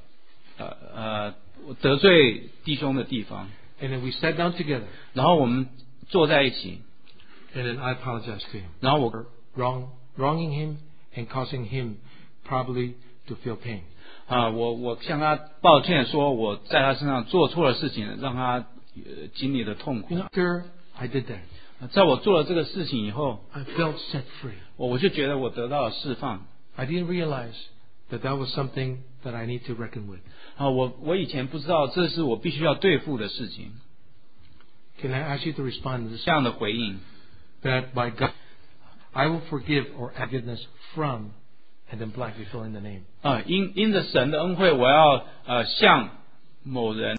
得罪弟兄的地方， And then we sat down together, 然后我们坐在一起， and then I apologized to him 然后我 for wronging him and causing him probably to feel pain. 我向他抱歉说我在他身上做错了事情，让他经历了痛苦。 After I did that, 在我做了这个事情以后， I felt set free. 我就觉得我得到了释放。 I didn't realize that that was something that I need to reckon with. 我以前不知道这是我必须要对付的事情。 Can I ask you to respond to this? 这样的回应 That by God, I will forgive or forgiveness from, and then blankly fill in the name. 因着神的恩惠，我要向某人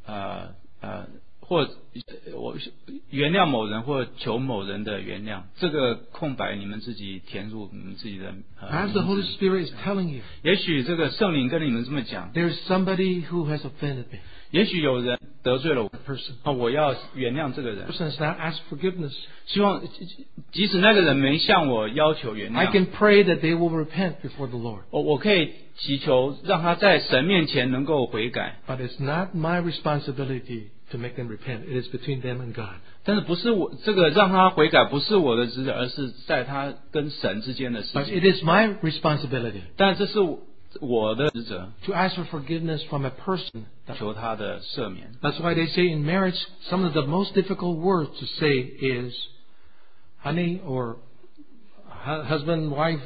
或我原谅某人或求某人的原谅，这个空白你们自己填入你们自己的。 As the Holy Spirit is telling you, 也许这个圣灵跟你们这么讲， there's somebody who has offended me. 也许有人得罪了我 Person. 我要原谅这个人。 Person has not asked forgiveness. 希望即使那个人没向我要求原 I 谅， can pray that they will repent before the Lord. 我可以祈求让他在神面前能够悔改。 But it's not my responsibility to make them repent. It is between them and God. 但是不是我这个让他悔改，不是我的职责，而是在他跟神之间的事 But 情。 it is my responsibility 但这是我的职责， to ask for forgiveness from a person. 求他的赦免。 That's why they say in marriage, some of the most difficult words to say is, honey, or husband, wife,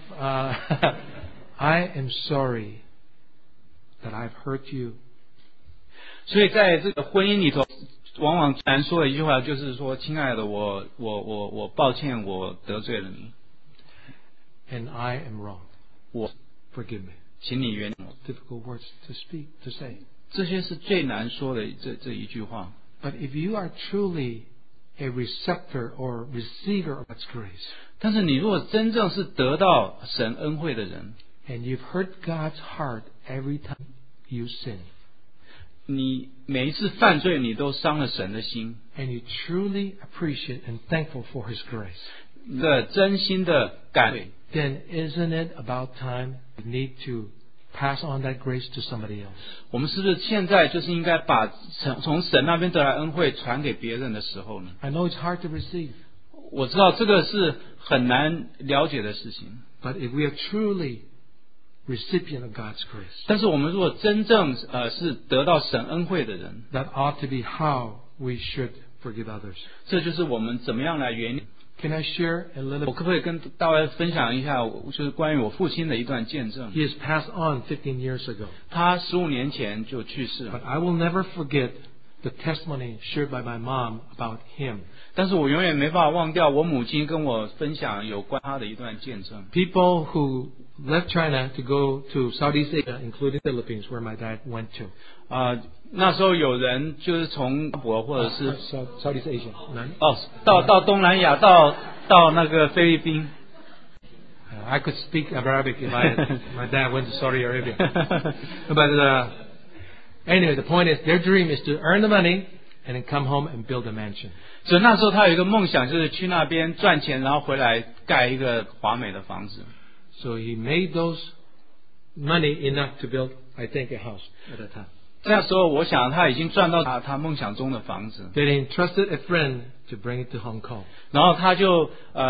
I am sorry that I've hurt you. 所以在这个婚姻里头，往往难说的一句话就是说：“亲爱的，我抱歉，我得罪了你， And I am wrong. 我 Forgive me. 请你原谅我。 Difficult words to speak, to say. ” 这些是最难说的这一句话。 But if you are truly a receptor or receiver of God's grace, 但是你如果真正是得到神恩惠的人， and you've hurt God's heart every time you sin, 你每一次犯罪，你都伤了神的心， and you truly appreciate and thankful for His grace, 的真心的感恩， then isn't it about time you need to pass on that grace to somebody else? 我们是不是现在就是应该把从神那边得来恩惠传给别人的时候呢？ I know it's hard to receive, 我知道这个是很难了解的事情， but if we are truly recipient of God's grace, 但是我们如果真正是得到神恩惠的人， that ought to be how we should forgive others. 这就是我们怎么样来原谅。 Can I share a 我 little? 可不可以跟大家分享一下，就是关于我父亲的一段见证？ He has passed on 15 years ago, 他15年前就去世了， but I will never forget the testimony shared by my mom about him. 但是我永远没办法忘掉我母亲跟我分享有关他的一段见证。 People who left China to go to Southeast Asia, including Philippines, where my dad went to. 那时候有人就是从博或者是 Southeast Asia. None? 到东南亚，到那个菲律宾。 I could speak Arabic if my dad went to Saudi Arabia. But anyway, the point is, their dream is to earn the money and then come home and build a mansion. 所以那时候他有一个梦想，就是去那边赚钱，然后回来盖一个华美的房子。 So he made those money enough to build, I think, a house at that time. 那时候我想他已经赚到他梦想中的房子， Then he entrusted a friend to bring it to Hong Kong. 然后他就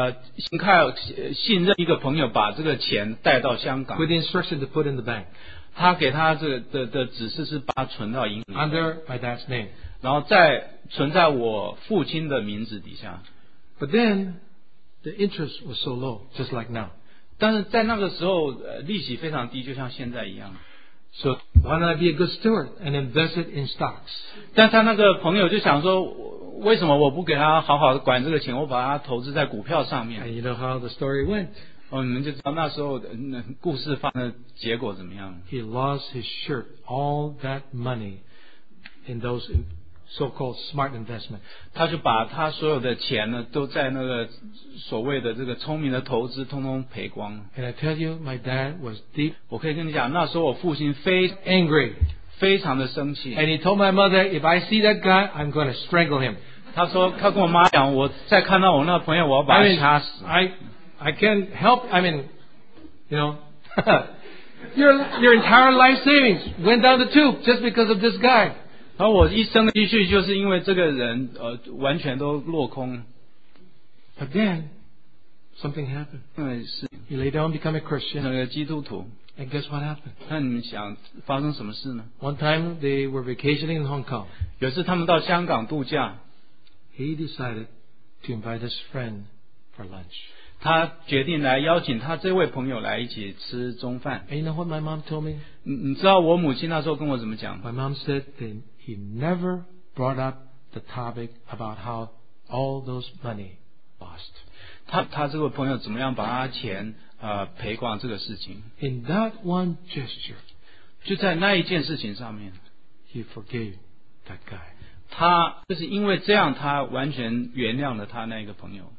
信任一个朋友，把这个钱带到香港。 With the instruction to put in the bank 他给他这个的指示是把它存到银行里， under my dad's name. 然后再存在我父亲的名字底下。 But then the interest was so low, just like now. 但是在那个时候，利息非常低，就像现在一样。 So why not be a good steward and invest it in stocks? 但他那个朋友就想说，为什么我不给他好好的管这个钱，我把它投资在股票上面？ And you know how the story went. 你们就知道那时候的故事发生的结果怎么样。 He lost his shirt, all that money in those so-called smart investment. 他就把他所有的钱呢，都在那个所谓的这个聪明的投资，通通赔光了。 And I tell you, my dad was deep 我可以跟你讲，那时候我父亲非 angry. 常的生气。 And he told my mother, if I see that guy, I'm going to strangle him. 他说，他跟我妈讲，我再看到我那个朋友，我要把 I 他 mean, 掐死。 I can't help. I mean, you know, your entire life savings went down the tube just because of this guy. 然后我一生的积蓄就是因为这个人，完全都落空。 But then something happened. 因为是 He later on became a 那 Christian. 个基督徒。 And guess what happened? 那你们想发生什么事呢？ One time they were vacationing in Hong Kong. 有一次他们到香港度假， He decided to invite his friend for lunch. 他决定来邀请他这位朋友来一起吃中饭。 And you know what my mom told me? 你知道我母亲那时候跟我怎么讲？ My mom said that he never brought up the topic about how all those money lost. 他这位朋友怎么样把他钱赔光这个事情？ In that one gesture, 就在那一件事情上面， he forgave that guy. 他就是因为这样，他完全原谅了他那个朋友。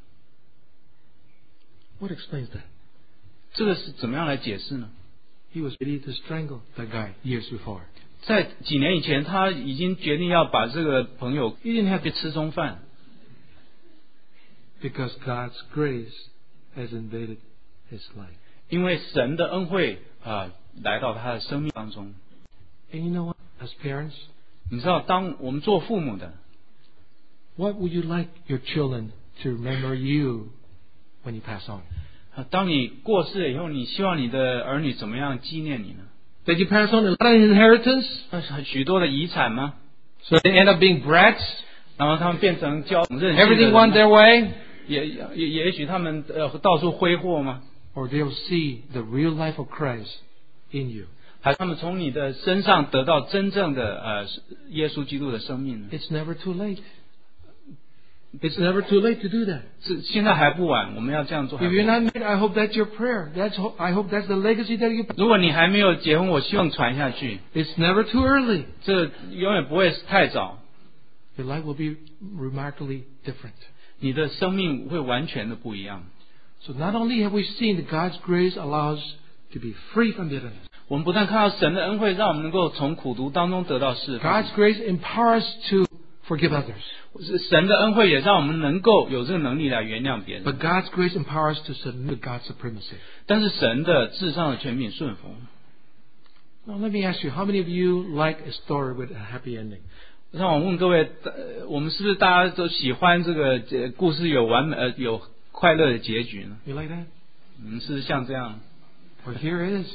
What explains that? 这个是怎么样来解释呢？ He was ready to strangle that guy years before. 在几年以前，他已经决定要把这个朋友 He didn't have 去吃中饭， because God's grace has invaded his life. 因为神的恩惠来到他的生命当中。 And you know what? As parents, 你知道，当我们做父母的， what would you like your children to remember you when you pass on? 当你过世了以后，你希望你的儿女怎么样纪念你呢？ Did you pass on a lot of inheritance? 许多的遗产吗？ So they end up being brats? 然后他们变成教任性的人 Everything 吗 went their way? 也许他们到处挥霍吗？ Or they'll see the real life of Christ in you? 还是他们从你的身上得到真正的耶稣基督的生命呢？ It's never too late. It's never too late to do that. 现在还不晚，我们要这样做。 If you're not married, I hope that's your prayer. I hope that's the legacy that you. 如果你还没有结婚，我希望传下去。 It's never too early. 这永远不会太早， Your life will be remarkably different. 你的生命会完全的不一样。 So not only have we seen that God's grace allows to be free from bitterness, 我们不但看到神的恩惠，让我们能够从苦毒当中得到释放， God's grace empowers us to forgive others. 神的恩惠也让我们能够有这个能力来原谅别人。 But God's grace empowers us to submit to God's supremacy. 但是神的至上的权柄顺服。 Now let me ask you, how many of you like a story with a happy ending? 让我问各位，我们是不是大家都喜欢这个故事有完美有快乐的结局呢？ You like that? 你们是像这样？ Well, here it is.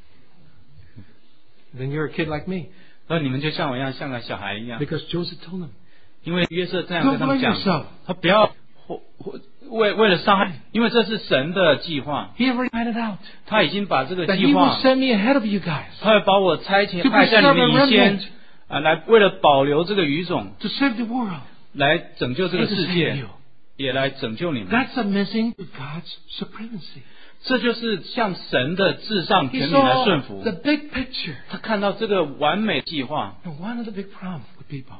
Then you're a kid like me. 那你们就像我一样，像个小孩一样。 Because Joseph told them, 因为约瑟这样 don't 跟他们 blame 讲 yourself.， 他不要为了伤害，因为这是神的计划， He already planned it out. 他已经把这个 That 计 He will 划， send me ahead of you guys 他会把我差遣 to 派在你 preserve 们 a 以先 remnant, 来为了保留这个语种， to save the world, 来拯救这 and 个 to 世 save 界 you.， 也来拯救你们。 That's submitting to God's supremacy. 这就是向神的至上 He 权柄来 saw 顺服 the。big picture. 他看到这个完美计划， And one of the big problems with people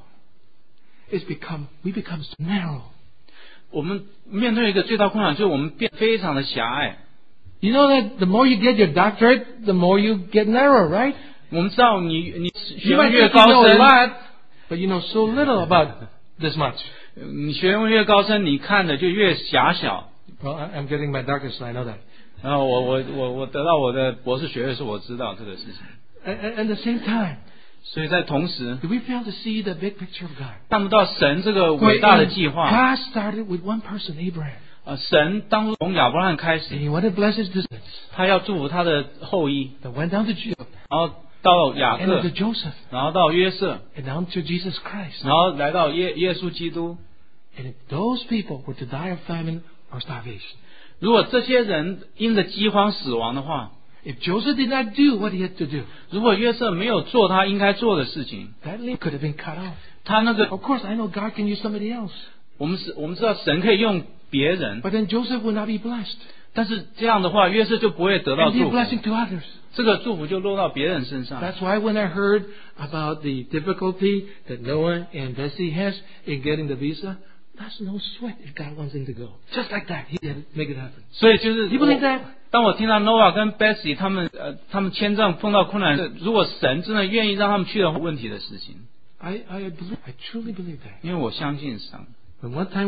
is we become so narrow. 我们面对一个最大困难，就是我们变非常的狭隘。 You know that the more you get your doctorate, the more you get narrow, right? 我们知道你 You 学 might 问 think 越 you 高 know a 深， lot, but you know so little about this much. 你学问越高深，你看的就越狭小。 Well, I'm getting my doctorate, so I know that. 然后我得到我的博士学位时，我知道这个事情。 At the same time, 所以在同时， do we fail to see the big picture of God? 看不到神这个伟大的计划。 God started with one person, Abraham, 神当初从亚伯拉罕开 and 始， He wanted to bless his descendants. 他要祝福他的后裔， That went down to Judah, 然后到雅 and 各 to，Joseph, 然后到约瑟， and down to Jesus Christ. 然后来到耶稣基督。 And if those people were to die of famine or starvation, 如果这些人因着饥荒死亡的话， if Joseph did not do what he had to do, 如果约瑟没有做他应该做的事情， that link could have been cut off. 他那个 Of course, I know God can use somebody else, 我们知道神可以用别人， but then Joseph would not be blessed. 但是这样的话，约瑟就不会得到 And be a 祝福， blessing to others. 这个祝福就落到别人身上。 That's why when I heard about the difficulty that Noah and Bessie has in getting the visa, that's no sweat if God wants him to go. Just like that, He did make it happen. 所以就是 You believe that? 当我听到 Noah 跟 Bessie 他们签证碰到困难，如果神真的愿意让他们去的话，问题的事情， I truly believe that. 因为我相信神。 And one time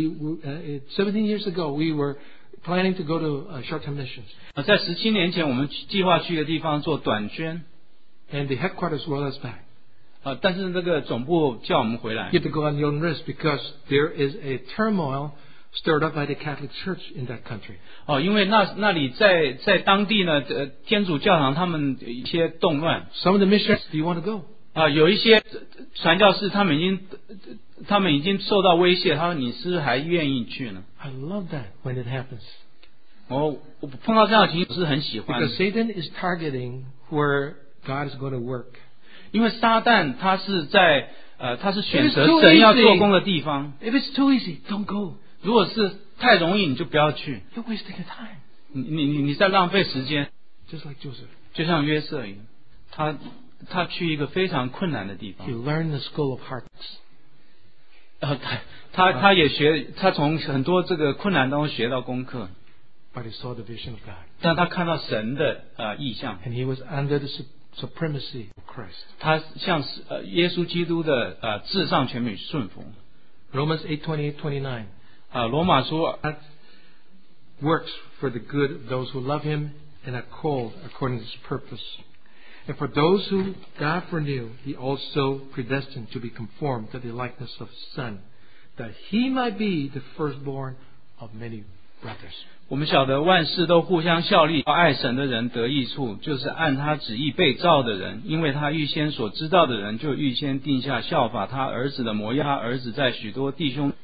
17 years ago, we were planning to go to short-term missions. 在17年前，我们计划去一个地方做短宣， And the headquarters brought us back. 但是这个总部叫我们回来 You，have to go on your own risk because there is a turmoil stirred up by the Catholic Church in that country. 因为那里在当地呢，天主教堂他们一些动乱， Some of the missionaries, do you want to go? 有一些传教士他们已经受到威胁，他说你是不是还愿意去呢？ I love that when it happens. 我碰到这样的情形是很喜欢的， because Satan is targeting where God is going to work. 因为撒旦他是选 It is 择 too 神要 easy. 做工的地方。 If it's too easy, don't go. 如果是太容易，你就不要去， You're wasting your time. 你在浪费时间。 Just like Joseph. 就像约瑟一样，他去一个非常困难的地方 He， learned the school of hard knocks. 他也他从很多这个困难当中学到功课， But he saw the vision of God. 但他看到神的意象， And he was under the supremacy of Christ. 他向耶稣基督的至上权柄顺服。 Romans 8:28-29. 罗马书 God works for the good of those who love him and are called according to his purpose. And for those who God foreknew, he also predestined to be conformed to the likeness of his Son, that he might be the firstborn of many brothers. 我们晓得万事都互相效力，爱神的人得益处，就是按他旨意被造的人，因为他预先所知道的人，就预先定下效法他儿子的模样。他儿子在许多弟兄。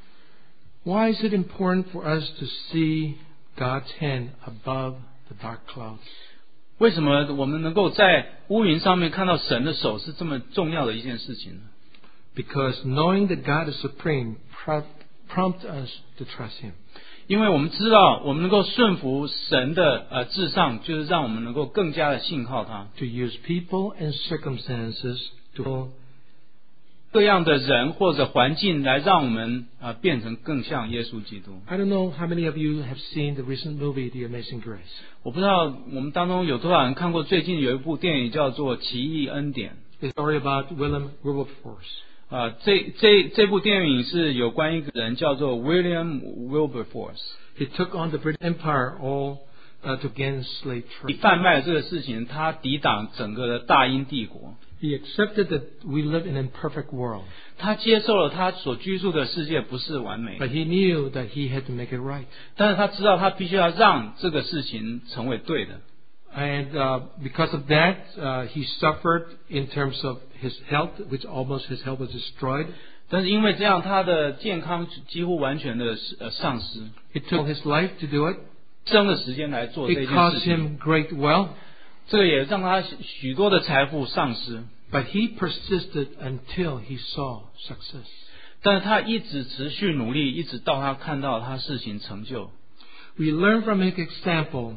Why is it important for us to see God's hand above the dark clouds? 为什么我们能够在乌云上面看到神的手是这么重要的一件事情呢？ Because knowing that God is supreme prompts us to trust him. 因为我们知道，我们能够顺服神的至上，就是让我们能够更加的信靠他。 To use people and circumstances to 各样的人或者环境来让我们变成更像耶稣基督。 I don't know how many of you have seen the recent movie The Amazing Grace. 我不知道我们当中有多少人看过最近有一部电影叫做《奇异恩典》。 It's a story about William Wilberforce. 这部电影是有关一个人叫做 William Wilberforce。 He took on the British Empire all to gain slave 以 trade. 贩卖这个事情，他抵挡整个的大英帝国。 He accepted that we live in an imperfect world, 他接受了他所居住的世界不是完美， but he knew that he had to make it right. 但是他知道他必须要让这个事情成为对的。 And because of that, he suffered in terms of his health, which almost his health was destroyed. 但是因为这样，他的健康几乎完全的丧失。 It took his life to do it. 生的时间来做这 It 件 cost 事情， him great wealth, 这个也让他许多的财富丧失。 but he persisted until he saw success. 但是他一直持续努力，一直到他看到他事情成就。 We learn from an example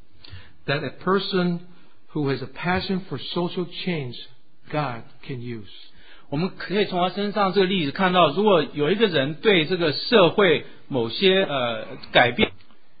that a person who has a passion for social change, God can use. 我们可以从他身上这个例子看到，如果有一个人对这个社会某些改变，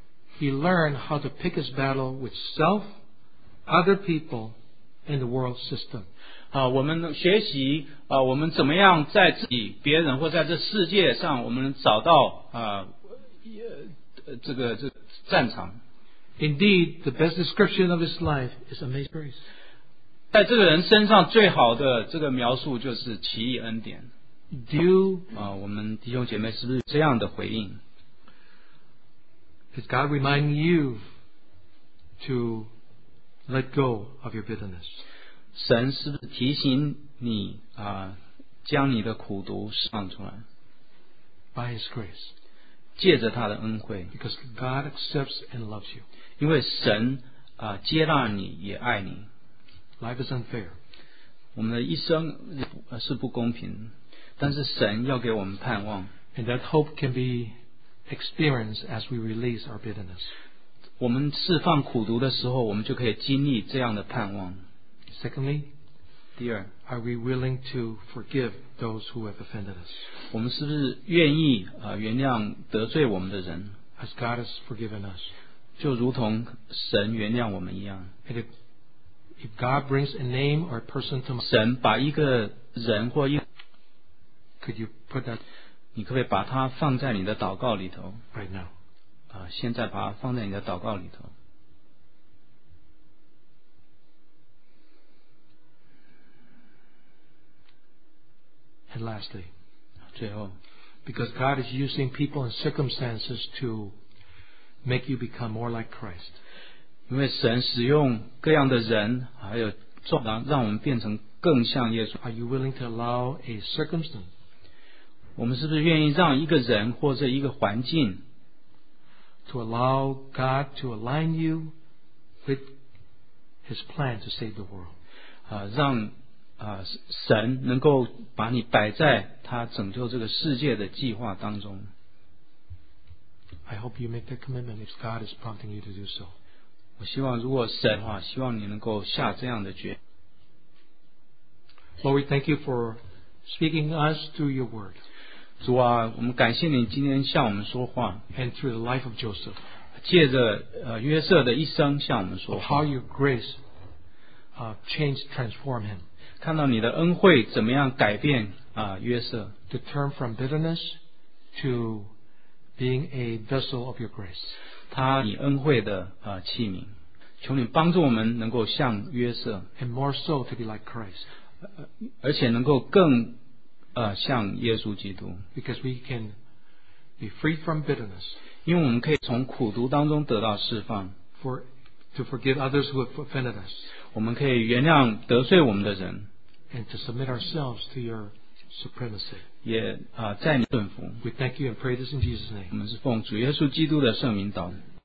He learned how to pick his battle with self, other people, and the world system. 我们学习我们怎么样在自己、别人或在这世界上，我们找到这个战场。 Indeed, the best description of his life is amazing grace. 在这个人身上最好的这个描述就是奇异恩典。 Do you, 我们弟兄姐妹是不是这样的回应？ is God reminding you to let go of your bitterness? 神是不是提醒你将你的苦毒释放出来？ By his grace. 借着他的恩惠， Because God accepts and loves you. 因为神接纳你也爱你。 Life is unfair. 我们的一生是不公平，但是神要给我们盼望。 And that hope can be experienced as we release our bitterness. 我们释放苦毒的时候，我们就可以经历这样的盼望。 Secondly, 第二， are we willing to forgive those who have offended us? 我们是不是愿意原谅得罪我们的人， As God has forgiven us. 就如同神原谅我们一样？ And if God brings a name or a person to mind, 神把一个人或一， could you put that 你可不可以把它放在你的祷告里头？ right now? 现在把它放在你的祷告里头。 And lastly, 最后， because God is using people and circumstances to make you become more like Christ. 因为神使用各样的人，还有让我们变成更像耶稣。 Are you willing to allow a circumstance 我们是不是愿意让一个人或者一个环境 to allow God to align you with His plan to save the world. 让神能够把你摆在他拯救这个世界的计划当中。 I hope you make that commitment if God is prompting you to do so. 我希望如果神希望你能够下这样的决。 Lord, we thank you for speaking to us through your word. 主啊，我们感谢你今天向我们说话， And through the life of Joseph. 借着约瑟的一生向我们说 Of 话， how your grace transform him. 看到你的恩惠怎么样改变约瑟， To turn from bitterness to being a vessel of your grace. 他以恩惠的器皿，求你帮助我们能够像约瑟， And more so to be like Christ. 而且能够更像耶稣基督， Because we can be free from bitterness. 因为我们可以从苦毒当中得到释放， To forgive others who have offended us. 我们可以原谅得罪我们的人， And to submit ourselves to your supremacy. 也在你顺服。 We thank you and pray this in Jesus' 我 name. 们是奉主耶稣基督的圣名祷告。